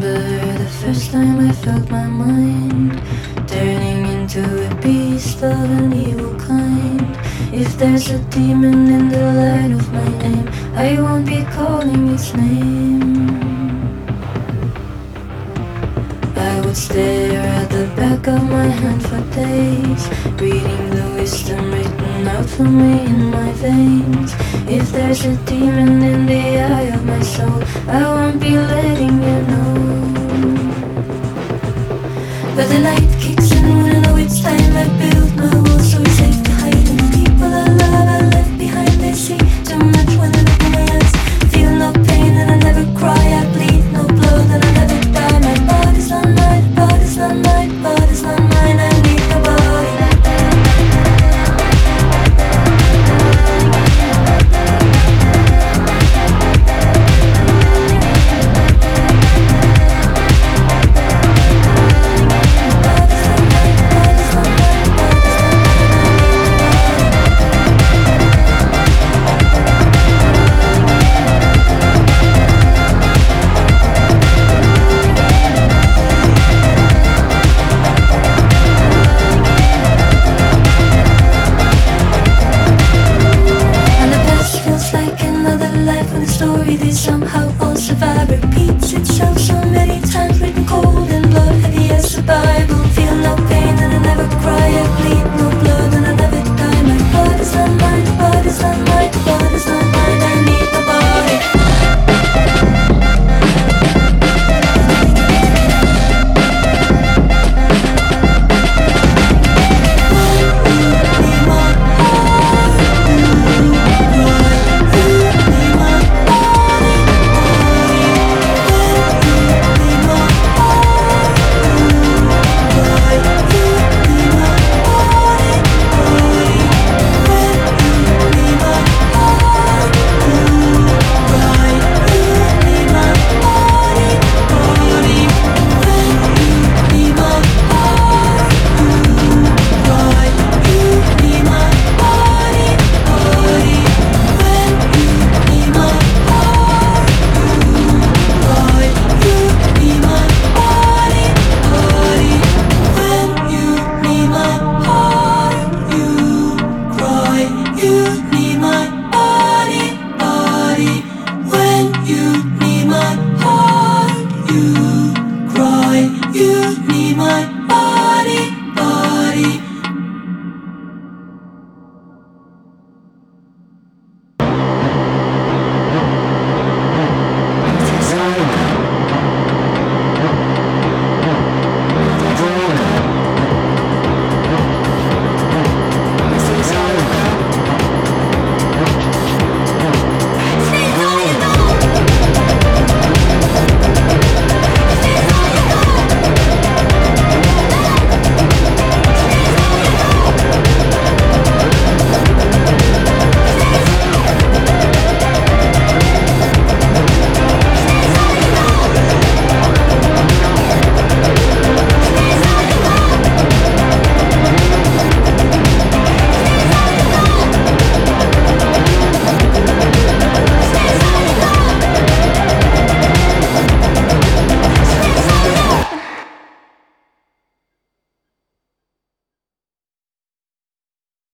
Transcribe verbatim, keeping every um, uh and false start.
the first time I felt my mind turning into a beast of an evil kind. If there's a demon in the light of my name, I won't be calling its name. I would stare at the back of my hand for days, reading the wisdom written out for me in my veins. If there's a demon in the eye of my soul, I won't be letting you know. But the night kicks in when I know it's time. I